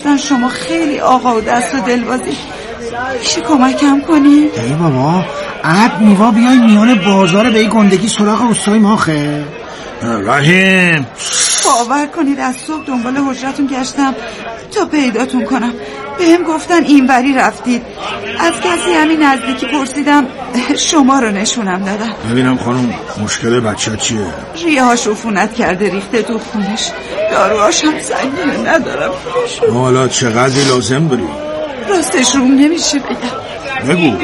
گفتن شما خیلی آقا و دست و دلبازی، میشه کمکم کنی؟ ای بابا عب میوا بیای میان بازار به این گندگی سراغ اوستای ماخه. رحیم باور کنید از صبح دنبال حجرتون گشتم تا پیداتون کنم. بهم گفتن اینوری رفتید. از کسی همین نزدیکی پرسیدم، شما رو نشونم دادن. ببینم خانم مشکل بچه چیه؟ ریه‌هاش عفونت کرده ریخته تو خونش، داروهاش هم سنگینه ندارم. حالا چقدر لازم داری؟ راستش روم نمیشه بگم. بگو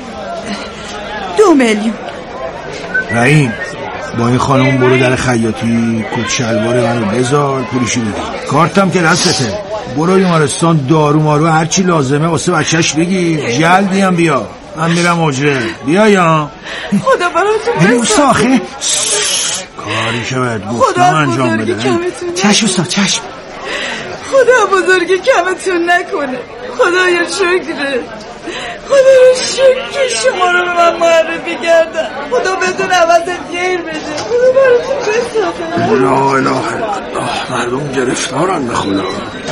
2 میلیون. رحیم با این خانم برو در خیاطی کت شلوار منو بذار پولشو بده. کارتم که دستته. برو بیمارستان دارو مارو هرچی لازمه واسه بچهش بگی. جلدی هم بیا. من میرم اجره. بیا یا خدا براتون بسا آخه کاری که باید گفتم انجام بده. چشم استاد چشم. خدا بزرگی کمتون نکنه. خدایا شکره. خدا رو شکر که شما رو به من معرفی کردن. خدا بدون عوضت گیر بده. خدا براتون بسازه. لا اله الا الله. مردم گرفتارن به خدا.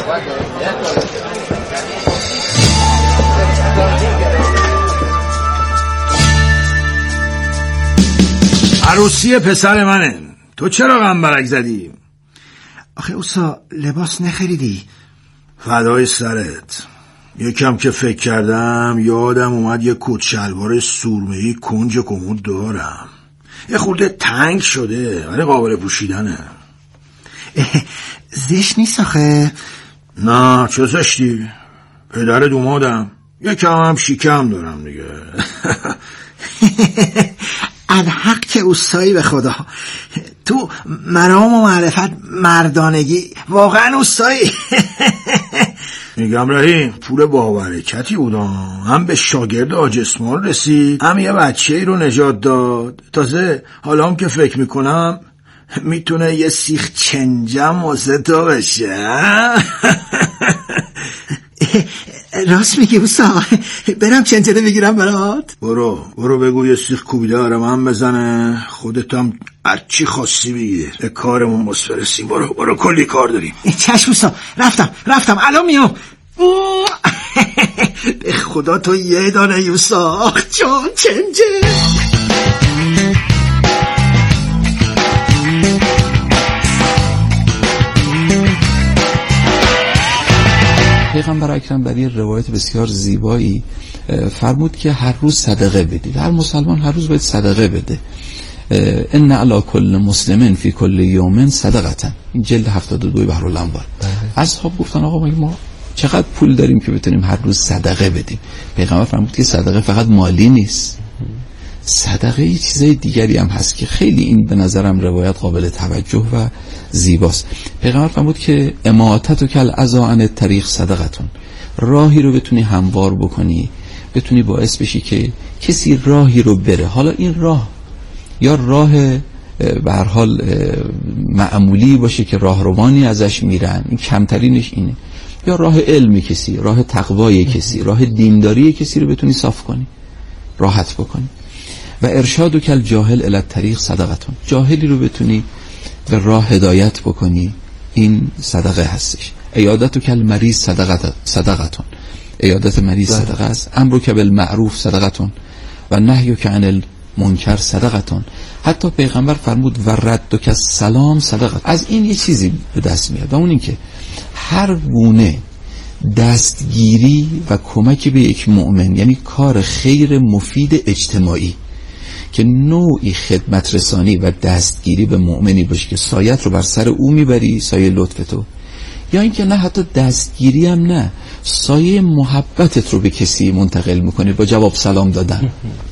عروسی پسر منه. تو چرا غمبرک زدی؟ آخه اوسا لباس نخریدی؟ فدای سرت. یکم که فکر کردم یادم اومد یه کت شلوار سرمه‌ای کنج کمد دارم. یه خورده تنگ شده ولی قابل پوشیدنه. زشت نیست آخه؟ نه چه زشتی؟ پدر دومادم. یکم هم شیکم دارم دیگه. الحق که اوستایی به خدا. تو مرام و معرفت مردانگی واقعا اوستایی. میگم رحیم پول باورکتی بودم. هم به شاگرد آجسمال رسید هم یه بچه‌ای رو نجات داد. تازه حالا هم که فکر میکنم میتونه یه سیخ چنجم واسه تو بشه. راست میگی اوستا. برم چنجده بگیرم برات. برو بگو یه سیخ کوبیده آره من بزنه. خودت هم هرچی خواستی بگیر. به کارمون مسفرسیم. برو کلی کار داریم. چشم اوستا. رفتم الان میام. به خدا تو یه دانه یوسا جان چنجه. پیغمبر اکرم در یه روایت بسیار زیبایی فرمود که هر روز صدقه بدید. هر مسلمان هر روز باید صدقه بده. ان علی کل مسلمن فی کل یوم صدقه. این جلد 72 بحرالانوار. اصحاب گفتن آقا ما چقدر پول داریم که بتونیم هر روز صدقه بدیم؟ پیغمبر فرمود که صدقه فقط مالی نیست. صدقه یه چیزای دیگری هم هست که خیلی این به نظرم روایت قابل توجه و زیباست. پیغمبر فرمود که اماطتک الاذی عن الطریق صدقتون. راهی رو بتونی هموار بکنی، بتونی باعث بشی که کسی راهی رو بره. حالا این راه یا راه به هر حال معمولی باشه که راهروانی ازش میرن، این کمترینش اینه، یا راه علمی کسی، راه تقوای کسی، راه دینداری کسی رو بتونی صاف کنی، راحت بکنی. و ارشاد کل جاهل الی الطریق صدقتون. جاهلی رو بتونی به راه هدایت بکنی، این صدقه هستش. عیادت کل مریض صدقتون. عیادت مریض صدقه است. امر که بالمعروف صدقتون و نهی که عن المنکر صدقتون. حتی پیغمبر فرمود و رد که سلام صدقه. از این یه چیزی به دست میاد و اون این که هر گونه دستگیری و کمک به یک مؤمن، یعنی کار خیر مفید اجتماعی که نوعی خدمت رسانی و دستگیری به مؤمنی باشه که سایت رو بر سر او میبری، سایه لطف تو، یا اینکه نه حتی دستگیری هم نه، سایه محبتت رو به کسی منتقل میکنی با جواب سلام دادن،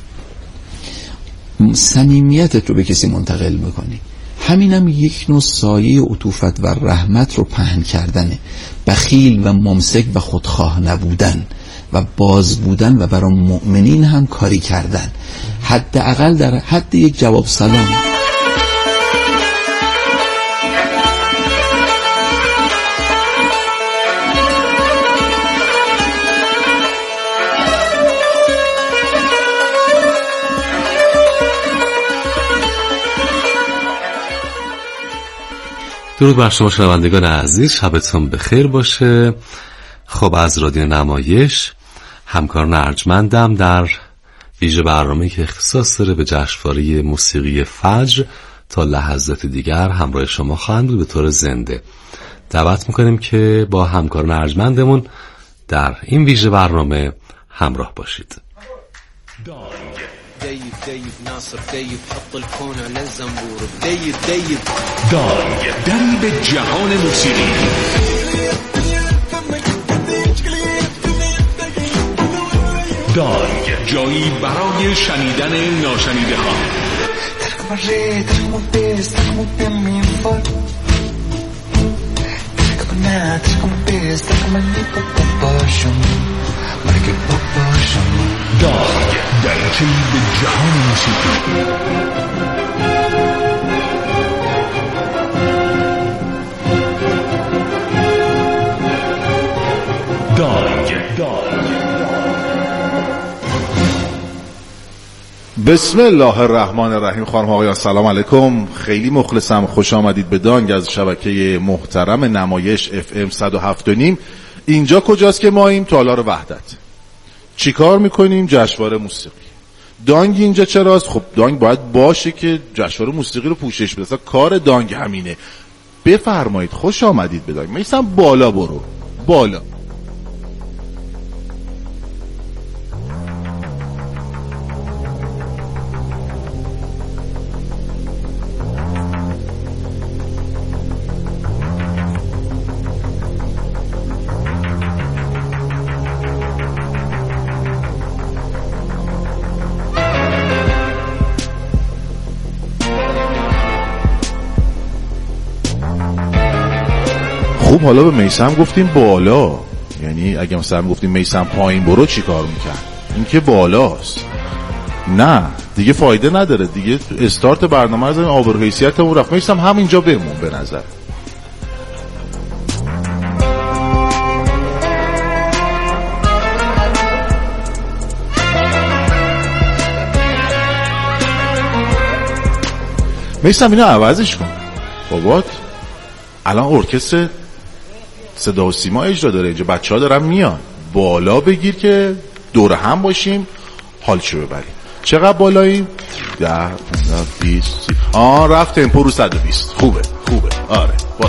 صمیمیتت رو به کسی منتقل میکنی. همینم یک نوع سایه عطوفت و رحمت رو پهن کردنه. بخیل و ممسک و خودخواه نبودن و باز بودن و برای مؤمنین هم کاری کردن، حداقل در حد یک جواب سلام. درود بر شما شنوندگان عزیز، شبتون بخیر باشه. خب از رادیو نمایش همکاران ارجمندم در ویژه برنامه‌ای که اختصاص داره به جشنواره موسیقی فجر تا لحظات دیگر همراه شما خواهند بود به طور زنده. دعوت میکنیم که با همکاران ارجمندمون در این ویژه برنامه همراه باشید. دايف ناصر دايف حط الكون على الزنبور دايف دری به جهان موسیقی. دانگ جایی برای شنیدن ناشنیده ها. دانگ دریچه‌ای به جهان موسیقی. بسم الله الرحمن الرحیم. خانم آقایان سلام علیکم، خیلی مخلصم، خوش آمدید به دانگ از شبکه محترم نمایش FM 107.5. اینجا کجاست که ماییم؟ تالار وحدت. چی کار میکنیم؟ جشنواره موسیقی. دانگ اینجا چراست؟ خب دانگ باید باشه که جشنواره موسیقی رو پوشش بده، اصلا کار دانگ همینه. بفرمایید، خوش آمدید به دانگ. میسم بالا برو، بالا. خب حالا به میسم گفتیم بالا، یعنی اگه مثلا گفتیم میسم پایین برو چی کار میکرد؟ این که بالاست. نه دیگه فایده نداره دیگه، استارت برنامه رو زدیم، آبرو حیثیتمون رفت. میسم همینجا بمون به نظر. میسم اینو عوضش کن بابات. الان ارکستر صدا و سیما اجرا داره اینجا، بچه ها دارن میان. بالا بگیر که دور هم باشیم، حالشو ببریم. چقدر بالاییم؟ 10 15 20 رفت تمپو رو 120. خوبه آره بالا.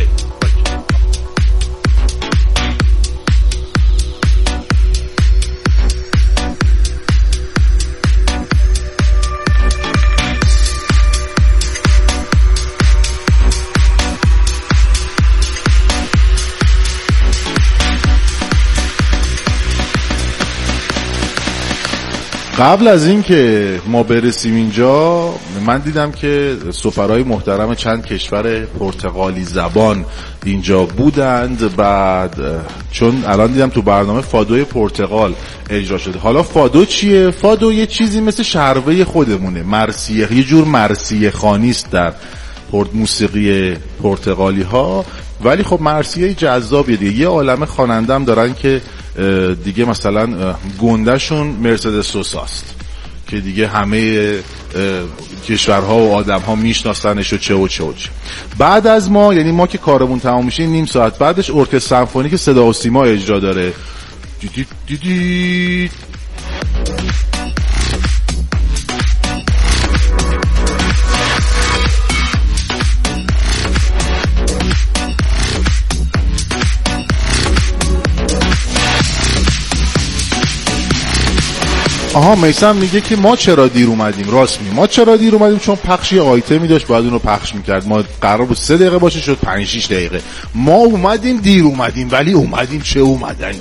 قبل از این که ما برسیم اینجا، من دیدم که سفرای محترم چند کشور پرتغالی زبان اینجا بودند. بعد چون الان دیدم تو برنامه فادوی پرتغال اجرا شده. حالا فادو چیه؟ فادو یه چیزی مثل شروه خودمونه، مرثیه، یه جور مرثیه خوانی است در موسیقی پرتغالی ها، ولی خب مرثیه جذابیه دیگه. یه عالمه خواننده‌ام دارن که دیگه مثلا گندهشون مرسدس سوساست که دیگه همه کشورها و آدمها میشناسنش و چه. بعد از ما، یعنی ما که کارمون تمام میشه نیم ساعت بعدش ارکستر سمفونیک صدا و سیما اجرا داره. میسم میگه که ما چرا دیر اومدیم. راست میگه، ما چرا دیر اومدیم؟ چون پخش یه آیتمی داشت باید اون رو پخش میکرد. ما قرار بود 3 دقیقه باشه، شد 5-6 دقیقه. ما اومدیم دیر اومدیم، ولی اومدیم چه اومدن.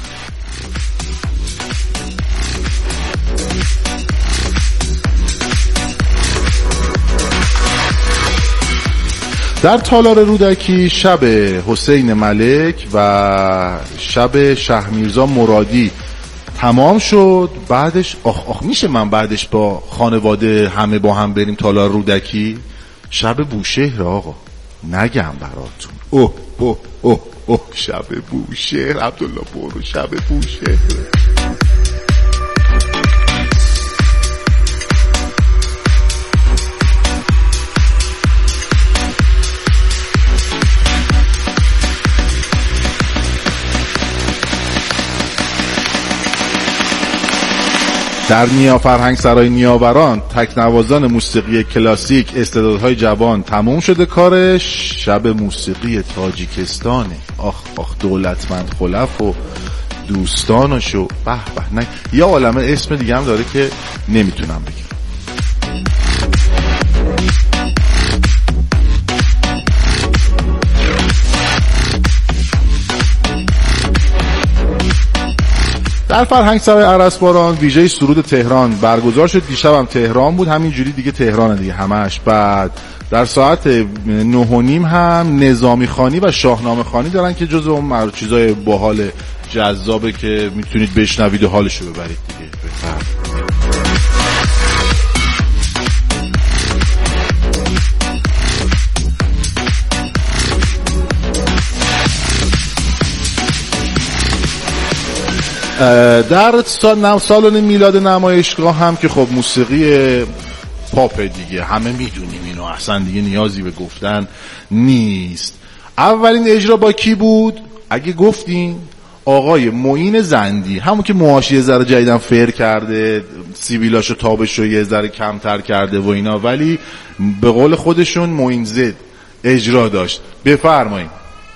در تالار رودکی شب حسین ملک و شب شهرمیرزا مرادی تمام شد. بعدش میشه من بعدش با خانواده همه با هم بریم تالار رودکی؟ شب بوشهر آقا، نگم براتون. شب بوشهر. عبدالله برو، شب بوشهر. در فرهنگ سرای نیاوران تکنوازان موسیقی کلاسیک استعدادهای جوان تموم شده کارش. شب موسیقی تاجیکستانه. آخ آخ دولتمند خلف و دوستانشو به به. نه یا عالمه اسم دیگه هم داره که نمیتونم بگم. در فرهنگ سرای ارسباران ویژه سرود تهران برگزار شد. دیشبم تهران بود، همینجوری دیگه تهران دیگه همش. بعد در ساعت 9:30 هم نظامی خوانی و شاهنامه خوانی دارن که جزو اون چیزای باحال جذابه که میتونید بشنوید و حالشو ببرید دیگه. در سالن میلاد نمایشگاه هم که خب موسیقی پاپ دیگه همه میدونیم اینو، اصلا دیگه نیازی به گفتن نیست. اولین اجرا با کی بود؟ اگه گفتین آقای معین زندی، همون که موهاش یه ذره جدیدن فر کرده، سیبیلاشو تابشو یه ذره کمتر کرده و اینا، ولی به قول خودشون معین زد اجرا داشت. بفرمایید.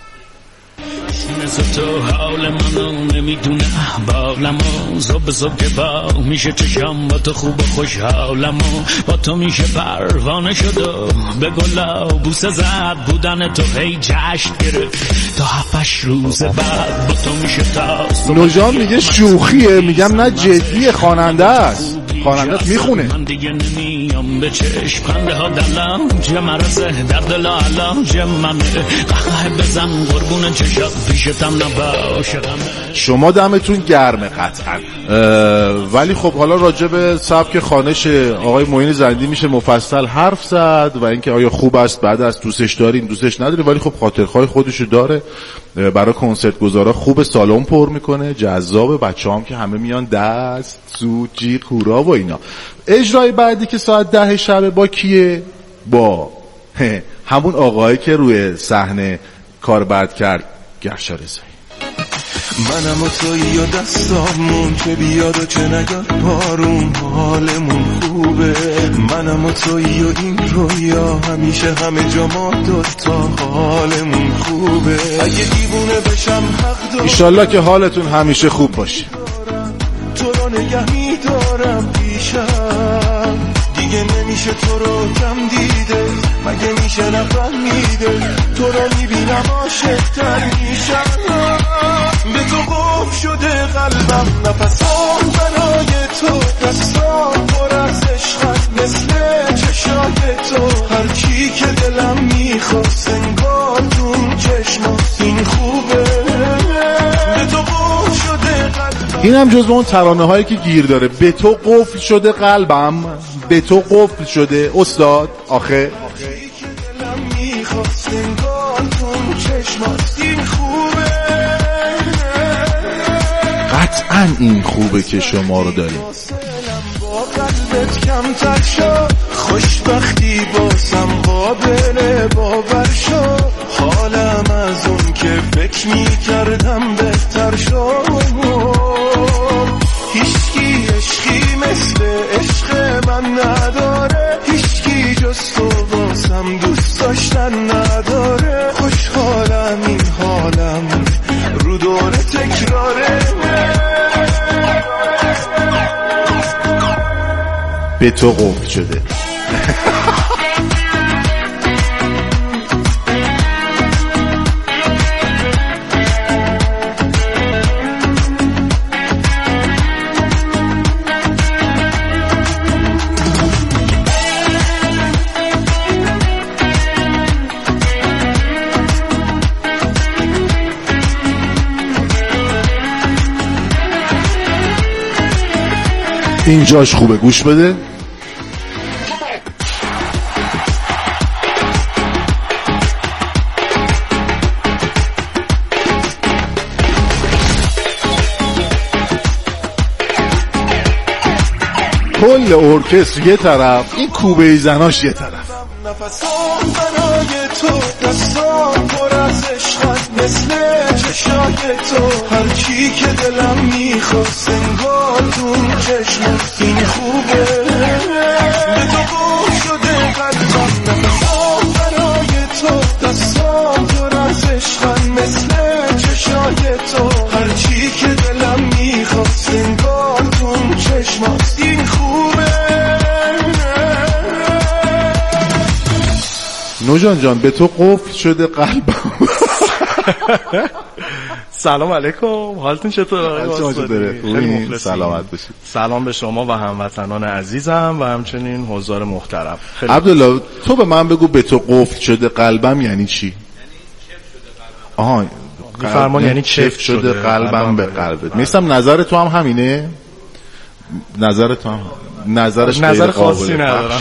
تو حال منو نمیدونه احوالمو، زب زب که با میشه چشم با تو خوب خوشحالمو، با تو میشه پروانه شد و به گلا بوسه زد، بودن تو هی جشن گرفت تا 7 روز بعد، با تو میشه تا نوجان میگه شوخیه، میگم نه جدیه، خواننده است، خواننده میخونه. من دیگه نمیام به چشم خنده ها دلم چه مرزه در دل علاج منه، قهقه بزن قربون چشم پیشتم نباشه. شما دمتون گرمه قطعا. ولی خب حالا راجع به سبک خوانش آقای معین زندی میشه مفصل حرف زد و اینکه آیا خوب است، بعد از دوستش دارین دوستش نداری، ولی خب خاطرخواه خودشو داره. برای کنسرت گذارا خوب، سالن پر میکنه، جذابه، بچه‌هام که همه میان دست سو جیغ هورا و اینا. اجرای بعدی که ساعت 10 شب با کیه؟ با همون آقایی که روی صحنه کار بد کرد، گرشا رضایی. منم و تویی و دستامون که بیاد و چه نیاد بارون، حالمون خوبه. منم و تویی و این رویا همیشه همه جا ما دوتا، حالمون خوبه. اگه دیوونه بشم حق دارم، ایشالله که حالتون همیشه خوب باشه. تو رو نگه میدارم پیشم، دیگه نمیشه تو رو کم دیده، مگه میشه نفهمیده، تو رو میبینم عاشق‌تر میشم. به تو قفل شده قلبم، نفسام برای تو، دستام پر از عشقت مثل چشای تو، هر چی که دلم میخواست انگار تو چشمات این خوبه. به تو قفل شده قلبم. این هم جزو اون ترانه هایی که گیر داره. به تو قفل شده قلبم، به تو قفل شده استاد. آخه دلم میخواست انگار تو چشمات این خوبه. قطعا این خوبه که شما رو داریم. با قلبت کمتر شد، خوشبختی باسم قابل باور شد، حالم از اون که فکر میکردم بهتر شد. هیچکی عشقی مثل عشق من نداره، هیچکی جز تو باسم دوست داشتن نداره. خوشحالم این حالم رو دور تکراره. به تو قفل شده. اینجاش خوبه، گوش بده. کل ارکستر یه طرف، این کوبه زناش یه طرف. نفسام برای تو، دستام پر از عشقت مثل چشای تو، هر چی که دلم میخواست انگار تو چشمت. این خوبه به تو گم شده قلبم، نفسام برای تو، دستام پر از عشقت مثل چشای تو، هر چی که دلم میخواست انگار تو چشمت. این خوبه. نوجان جان به تو قفل شده قلبم. سلام علیکم، حالتون چطوره؟ خیلی سلامت باشید. سلام به شما و هموطنان عزیزم و همچنین حضار محترم. عبدالله تو به من بگو به تو قفل شده قلبم یعنی چی؟ آها میفرمان یعنی چفت شده قلبم به قلبت. میستم نظر تو هم همینه؟ نظر تو هم نظرش نظر خاصی ندارم.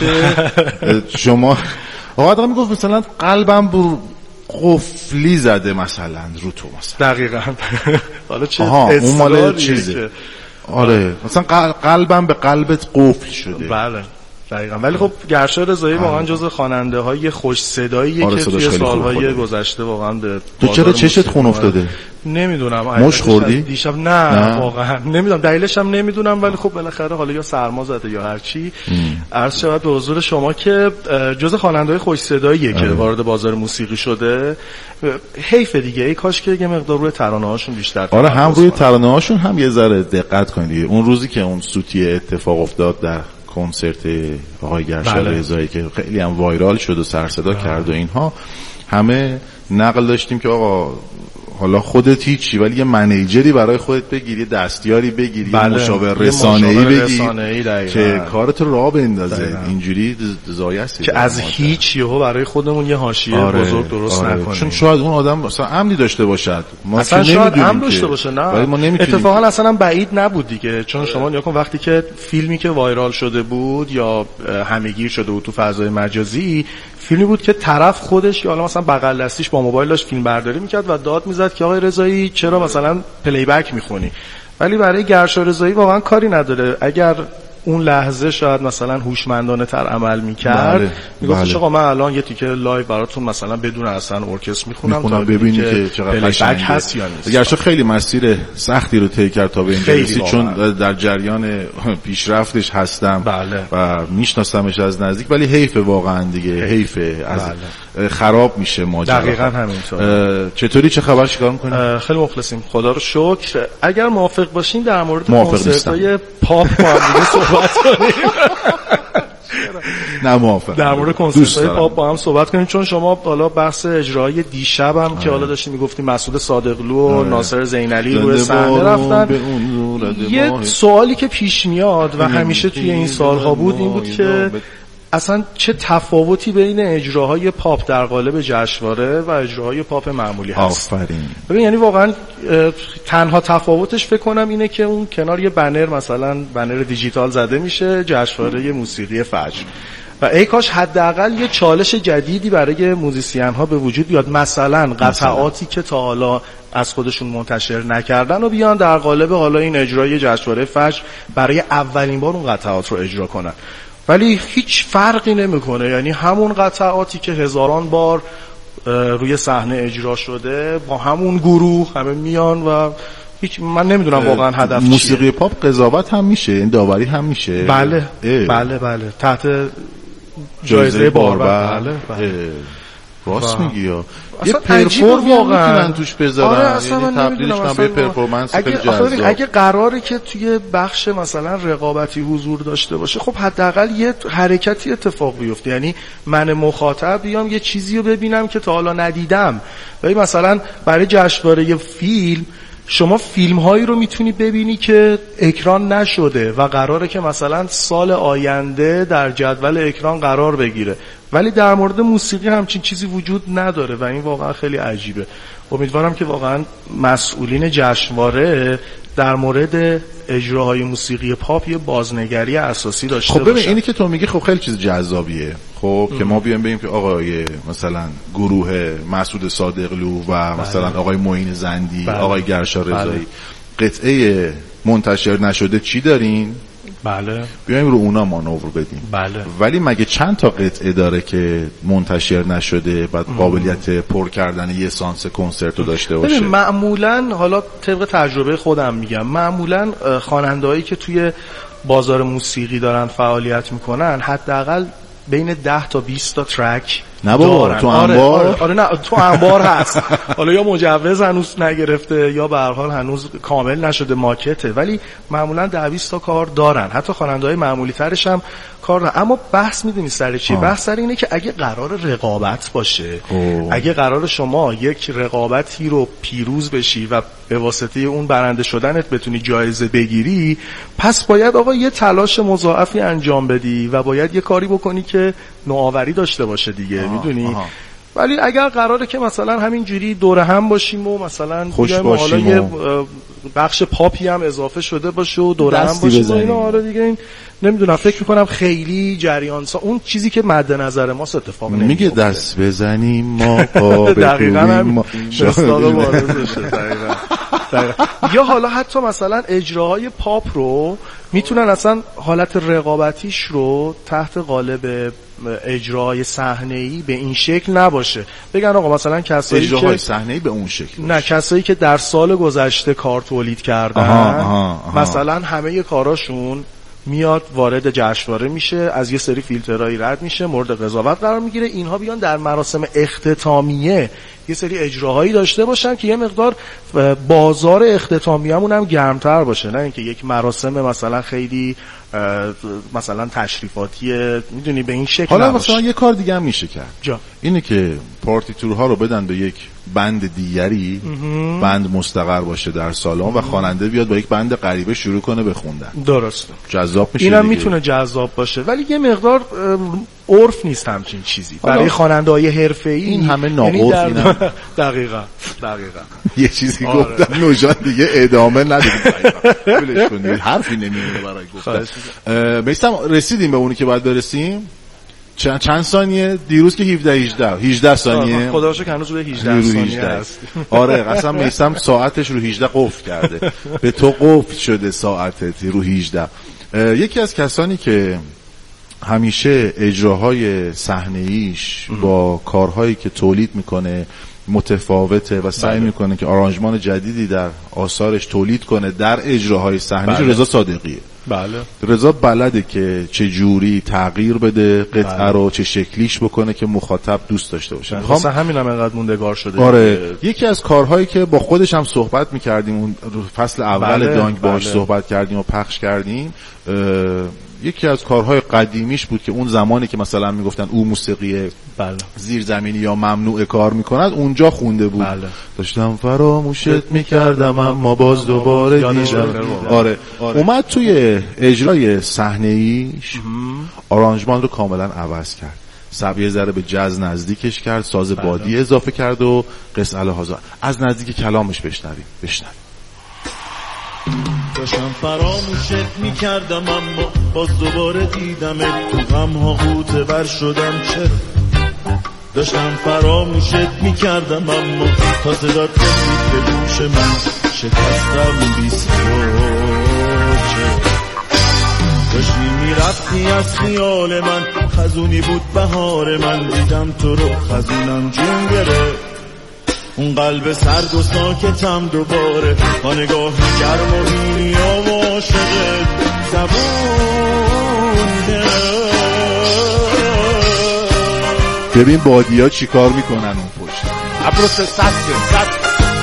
شما آقا میگفت مثلا قلبم بر قفلی زده مثلا رو تو مثلا. دقیقاً. حالا چه اون مال چیزه. آره مثلا قلبم به قلبت قفل شده. بله دقیقاً. ولی خب گرشا رضایی واقعا جزو خواننده های خوش صداییه که توی سالهای گذشته واقعا به تو چرا چشت خون افتاده؟ نمیدونم. مش خوردی؟ دیشب نه واقعا نمیدونم دلیلش هم نمیدونم، ولی خب بالاخره حالا یا سرما زده یا هر چی. عرض شود به حضور شما که جزو خواننده‌های خوش صداییه که وارد بازار موسیقی شده. حیف دیگه، ای کاش که یه مقدار روی ترانه‌هاشون بیشتر. آره هم روی ترانه‌هاشون هم یه ذره دقت کنید دیگه. اون روزی که اون سوتی اتفاق افتاد در کنسرت آقای گرشا رضایی که خیلی هم وایرال شد و سر صدا کرد و اینها، همه نقل داشتیم که آقا حالا خودت هیچی ولی یه منیجری برای خودت بگیری، دستیاری بگیری، مشاور رسانه‌ای بگیری که کارتو راه بندازه. اینجوری زایسته که از هیچ یهو برای خودمون یه حاشیه بزرگ درست نکنیم. چون شاید اون آدم مثلا عمدی داشته باشد، ما اصلا شاید عمد داشته باشه، نه ولی ما نمی‌تونیم. اتفاقا اصلا بعید نبود دیگه، چون شما نگاه کن وقتی که فیلمی که وایرال شده بود یا همه‌گیر شده بود تو فضای مجازی، فیلمی بود که طرف خودش یا مثلا بغل دستیش با موبایل داشت فیلم برداری میکرد و داد میزد که آقای رضایی چرا مثلا پلی بک میخونی. ولی برای گرشا رضایی واقعا کاری نداره. اگر اون لحظه شاید مثلا هوشمندانه تر عمل میکرد، میگفتش آقا من الان یه تیکه لایو براتون مثلا بدون اصلا ارکستر میخونم تا ببینید که چقدر قشنگه هست یا نیست. گرشا خیلی مسیر سختی رو طی کرد تا به اینجا رسید، چون در جریان پیشرفتش هستم و میشناسمش از نزدیک، ولی حیف واقعا دیگه، حیف از خراب میشه ماجرا. دقیقاً همینطور. چطوری چه خبر، چیکار میکنید؟ خیلی مخلصیم خدا رو شکر. اگر موافق باشین در مورد کنسرت‌های پاپ با هم صحبت کنیم. نه موافقم. در مورد کنسرت‌های پاپ با هم صحبت کنیم، چون شما حالا بحث اجرای دیشب هم که حالا داشتیم میگفتیم مسعود صادقلو و ناصر زینعلی روی صحنه رفتن، یه سوالی که پیش میاد و همیشه توی این سالها بود این بود که اصلا چه تفاوتی بین اجراهای پاپ در قالب جشنواره و اجراهای پاپ معمولی هست. آفرین. ببین یعنی واقعا تنها تفاوتش فکر کنم اینه که اون کنار یه بنر مثلا بنر دیجیتال زده میشه جشنواره موسیقی فجر و ای کاش حداقل یه چالش جدیدی برای موزیسین ها به وجود بیاد، مثلا قطعاتی که تا حالا از خودشون منتشر نکردن و بیان در قالب حالا این اجرای جشنواره فجر برای اولین بار اون قطعات رو اجرا کنن. ولی هیچ فرقی نمیکنه، یعنی همون قطعاتی که هزاران بار روی صحنه اجرا شده با همون گروه همه میان و هیچ من نمیدونم واقعا هدف چیه. موسیقی پاپ قضاوت هم میشه، این داوری هم میشه. بله تحت جایزه باربر. بله. راست میگی یا یه پرفورم واقعا توش بذارن، یعنی تبدیلش کنم به پرفورمنس خیلی جذاب. اگه قراره که توی بخش مثلا رقابتی حضور داشته باشه، خب حداقل یه حرکتی اتفاق بیفته، یعنی من مخاطب بیام یه چیزی رو ببینم که تا حالا ندیدم. ولی مثلا برای جشنواره فیلم شما فیلم هایی رو میتونی ببینی که اکران نشده و قراره که مثلا سال آینده در جدول اکران قرار بگیره، ولی در مورد موسیقی همچین چیزی وجود نداره و این واقعا خیلی عجیبه. امیدوارم که واقعا مسئولین جشنواره در مورد اجراهای موسیقی پاپ یه بازنگری اساسی داشته باشن. خب ببین اینی که تو میگی خب خیلی چیز جذابیه، خب که ما بیایم بگیم که آقای مثلا گروه مسعود صادقلو و مثلا آقای معین زندی، آقای گرشا رضایی قطعه منتشر نشده چی دارین؟ بله بیایم رو اونا مانور بدیم. بله. ولی مگه چند تا قطعه داره که منتشر نشده بعد قابلیت پر کردن یه سانس کنسرت رو داشته باشه؟ معمولا حالا طبق تجربه خودم میگم، معمولا خواننده‌هایی که توی بازار موسیقی دارن فعالیت میکنن حداقل بین 10 تا 20 تا ترک نه بابا تو انبار. آره نه تو انبار هست. حالا یا مجوز هنوز نگرفته یا به هر حال هنوز کامل نشده، ماکته، ولی معمولا 10-20 تا کار دارن. حتی خواننده‌های معمولی ترش هم کار دارن. اما بحث میدونی سر چی؟ بحث سر اینه که اگه قرار رقابت باشه، اگه قرار شما یک رقابتی رو پیروز بشی و به واسطه اون برنده شدنت بتونی جایزه بگیری، پس باید آقا یه تلاش مضاعفی انجام بدی و باید یه کاری بکنی که نوآوری داشته باشه دیگه، میدونی؟ ولی اگر قراره که مثلا همینجوری دور هم باشیم و مثلا خوش باشیم یه بخش پاپی هم اضافه شده باشه و دور هم باشیم و اینا، آره دیگه این نمیدونم، فکر میکنم خیلی جریانسا اون چیزی که مد نظر ماست اتفاق نمیفته. میگه دست بزنیم ما پا بکنیم ما یا حالا حتی مثلا اجراهای پاپ رو میتونن اصلا حالت رقابتیش رو تحت قالب اجرای صحنه‌ای به این شکل نباشه، بگن آقا مثلا کسایی اجراهای که صحنه‌ای به اون شکل نه باشه. کسایی که در سال گذشته کار تولید کردن مثلا همه کاراشون میاد وارد جشنواره میشه، از یه سری فیلترایی رد میشه، مورد قضاوت قرار میگیره، اینها بیان در مراسم اختتامیه یه سری اجراهایی داشته باشن که یه مقدار بازار اختتامیه‌مون هم گرمتر باشه، نه اینکه یک مراسم مثلا خیلی مثلا تشریفاتیه میدونی به این شکل حالا نباشه. مثلا یه کار دیگه هم میشه کرد، اینه که پارتیتورها رو بدن به یک بند دیگری، بند مستقر باشه در سالن و خواننده بیاد با یک بند غریبه شروع کنه به خوندن. درسته، جذاب میشه. اینم میتونه جذاب باشه ولی یه مقدار عرف نیست همچین چیزی برای خواننده‌های حرفه‌ای. این همه ناعرف اینم دقیقاً یه چیزی گفتم نوجان دیگه ادامه ندید. ولش کنید، حرفی نمیمونه برای گفتن. میستم رسیدیم به اونی که باید برسیم. چند ثانیه دیروز که 18 ثانیه خدا رو شکر هنوز رو 18 ثانیه هست. آره قسم میستم ساعتش رو 18 قفل کرده. به تو قفل شده ساعتت رو 18. یکی از کسانی که همیشه اجراهای صحنه‌ایش با کارهایی که تولید میکنه متفاوته و سعی میکنه که آرانژمان جدیدی در آثارش تولید کنه در اجراهای صحنه‌ایش، رضا صادقیه. بله. رضا بلده که چه جوری تغییر بده قطعه رو، چه شکلیش بکنه که مخاطب دوست داشته باشه. مثلا همینم انقدر موندگار شده. آره یکی از کارهایی که با خودش هم صحبت میکردیم اون فصل اول دانگ باهاش صحبت کردیم و پخش کردیم، یکی از کارهای قدیمیش بود که اون زمانی که مثلا میگفتن او موسیقی زیرزمینی یا ممنوع کار میکند اونجا خونده بود. داشتم فراموشت میکردم اما باز دوباره دیدم. آره اومد توی اجرای صحنه‌ایش آرانژمان رو کاملا عوض کرد، یه ذره به جاز نزدیکش کرد، ساز بادی اضافه کرد و قصه الهازا. از نزدیک کلامش بشنویم. داشتم فراموشت میکردم اما باز دوباره دیدمت، تو غمها غوطه ور شدم چه. داشتم فراموشت میکردم اما تا صدات رسید به گوش من، شکستم بی‌صدا. داشتی میرفتی از خیال من، خزونی بود بهار من، دیدم تو رو خزونم جون گرفت. اون قلب سرد و ساکتم دوباره، با نگاه گرم و بینیا و عاشقت زبونه. ببین بادیا چی کار میکنن اون پشت. اپروس سست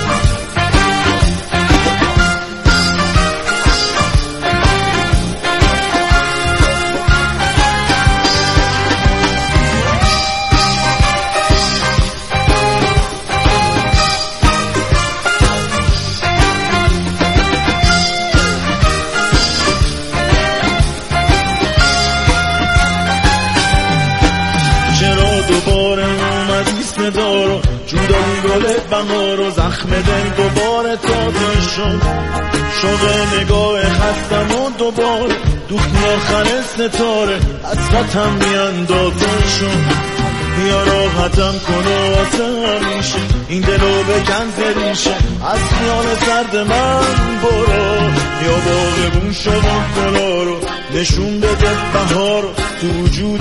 بهار و زخم دل دوباره تازه شد، شوق نگاه خستم و دوباره دوخت آخر ستاره، حسرتم میاندازه شد. بیا راحتم کن و واسه همیشه این دلو بکن زریشه، از خیال سرد من برو، یا باغبون شدم دلا رو نشون بده بهار رو تو وجود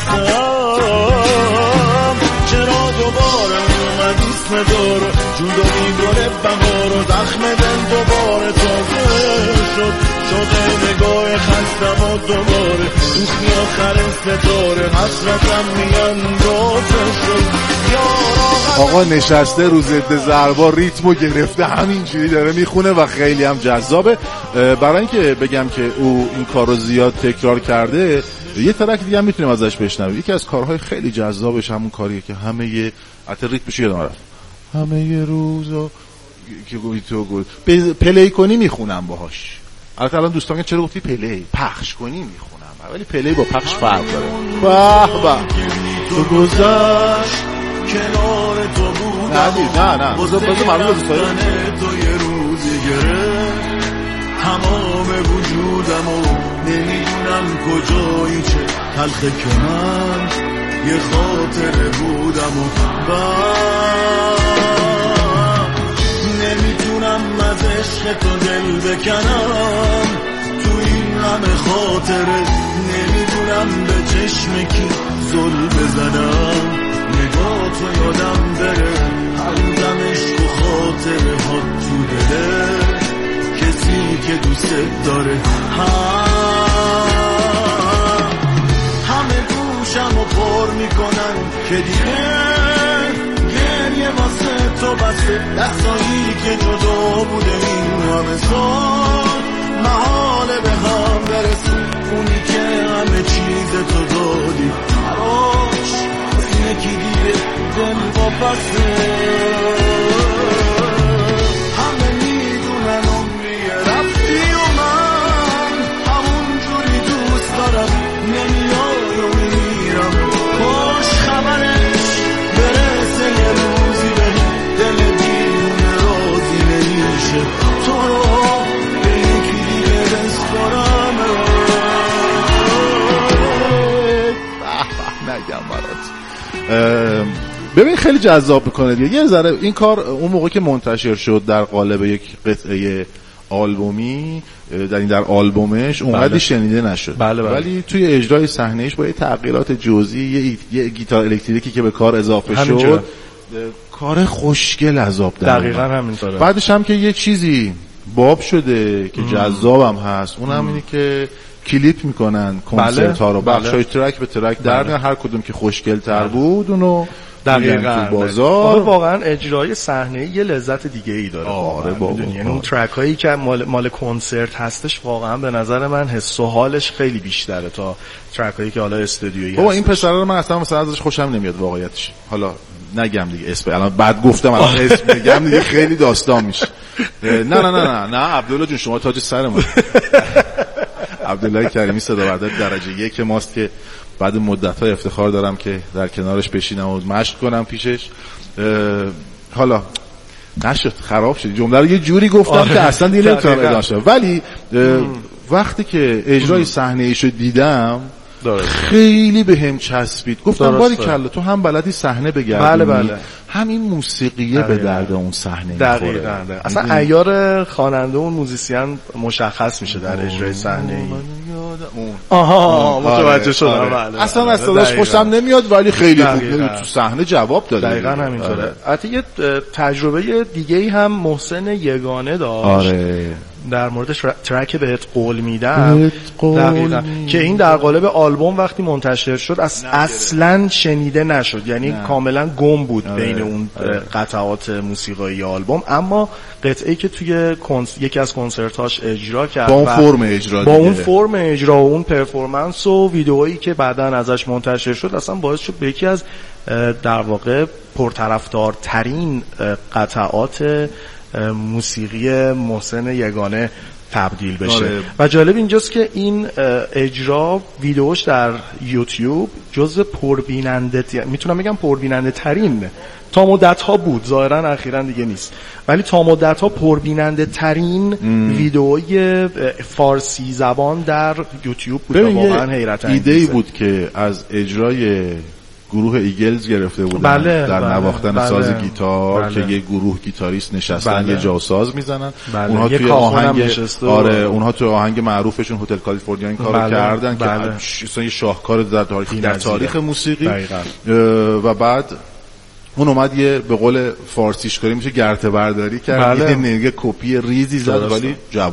خستم چرا دوباره اومد اسم دارو جون دادی گل بهار رو زخم دل دوباره تازه شد شده نگاه خستم و دوباره دوخی آخر ستاره حسرتم میاندازه شد آقا نشسته رو ضد ضربا ریتمو گرفته همینجوری داره میخونه و خیلی هم جذابه. برای اینکه بگم که او این کار رو زیاد تکرار کرده یه ترک دیگه هم میتونیم ازش بشنویم. یکی از کارهای خیلی جذابش همون کاریه که همه یه حتی ریتمش یادم رفت همه یه روزا که گویی تو گفت پلی کنی میخونم باهاش. البته الان دوستان چرا گفتی پلی پخش کنی میخونم ولی پلی با پخش فرق داره. به به تو گذشت کنار تو بودم نه بذار معلوم دوستان تو یه روزی گرفت تمام وجودم و نمیدونم کجایی چه تلخ کنم یه خاطره بودم و نمیتونم از عشق تو دل بکنم تو این همه خاطره نمیدونم به چشم کی زل بزنم نگاه تو یادم بره هنوزم عشق و خاطره ها تو دله کسی که دوست داره همه گوشم رو پر میکنن که دیگه گریه واسه تو بسه دستایی که جدا بوده این همه سال محاله به هم برسه اونی که همه چیز تو دادی براش یکی دیگه دل با بسه همه میدونن عمریه رفتی و من همون جوری دوست دارم نمیای و میمیرم کاش خبرش برسه یه روزی بهی دل دیونه رازی نمیشه تو رو به یکی دیگه بسپارم نگم برات. ببین خیلی جذاب میکنه دیگه. یه ذره این کار اون موقع که منتشر شد در قالب یک قطعه آلبومی در آلبومش اونقدر شنیده نشد. بله. ولی توی اجرای صحنه‌اش با یه تغییرات جزئی یه گیتار الکتریکی که به کار اضافه شد کار خوشگل عذاب در دقیقاً همینطوره. بعدش هم که یه چیزی باب شده که جذابم هست اونم اینه که کلیپ میکنن کنسرت ها رو بخشای ترک به ترک در میان هر کدوم که خوشگل تر بود اونو دقیقاً تو بازار. واقعا اجرای صحنه‌ای یه لذت دیگه ای داره. آره بابا یعنی اون ترک هایی که مال کنسرت هستش واقعا به نظر من حس و حالش خیلی بیشتره تا ترک هایی که حالا استودیویی هست. بابا این پسر رو من اصلا ازش خوشم نمیاد واقعیتش. حالا نگم دیگه اسم الان بعد گفتم الان اسم میگم دیگه خیلی داستان میشه. نه عبدالله جون شما تاج سرمون. عبدالله کریمی صداوردار درجه 1 ماست که بعد مدت‌ها افتخار دارم که در کنارش بشینم و مشق کنم پیشش. حالا نشد خراب شد جمله رو یه جوری گفتم که اصلا دیگه نمیتونم ادامه بدم ولی وقتی که اجرای صحنه‌ایشو دیدم خیلی بهم چسبید. گفتم باریکلا تو هم بلدی صحنه بگردونی بله. همین موسیقیه به درد اون صحنه میخوره. اصلا عیار خواننده اون موزیسین مشخص میشه در اجرای صحنه‌ای. متوجه شدم. بله. اصلا از صداش خوشم نمیاد ولی خیلی خوب تو صحنه جواب داده. دقیقاً همینطوره. البته یه تجربه دیگه‌ای هم محسن یگانه داشت. آره. در مورد ترک بهت قول میدم دقیقاً که این در قالب آلبوم وقتی منتشر شد اصلا شنیده نشد. یعنی کاملا گم بود بین اون قطعات موسیقایی آلبوم. اما قطعه‌ای که توی یکی از کنسرتاش اجرا کرد با اون فرم اجرا با اون فرم اجرا و اون پرفورمنس و ویدئویی که بعداً ازش منتشر شد اصلا باعث شد به یکی از در واقع پرطرفدارترین قطعات موسیقی محسن یگانه تبدیل بشه. و جالب اینجاست که این اجرا ویدیوش در یوتیوب جزو پربیننده میتونم بگم پربیننده ترین تا مدت ها بود. ظاهرا اخیراً دیگه نیست ولی تا مدت ها پربیننده ترین ویدئوی فارسی زبان در یوتیوب بود. واقعا حیرت انگیزه. ایده‌ای بود که از اجرای گروه ایگلز گرفته بودن بله، در نواختن بله، ساز گیتار بله. که یه گروه گیتاریست نشستن بله. یه جاساز میزنن. بله. اونها یه توی کاخونم آهنگ آره اونها توی آهنگ معروفشون هتل کالیفرنیا این کارو بله. کردن بله. که اصلا یه شاهکار در تاریخ موسیقی. دقیقاً. و بعد اون اومد یه به قول فارسیش کاری میشه گرته برداری کرد، بله. یه کپی ریزی زد ولی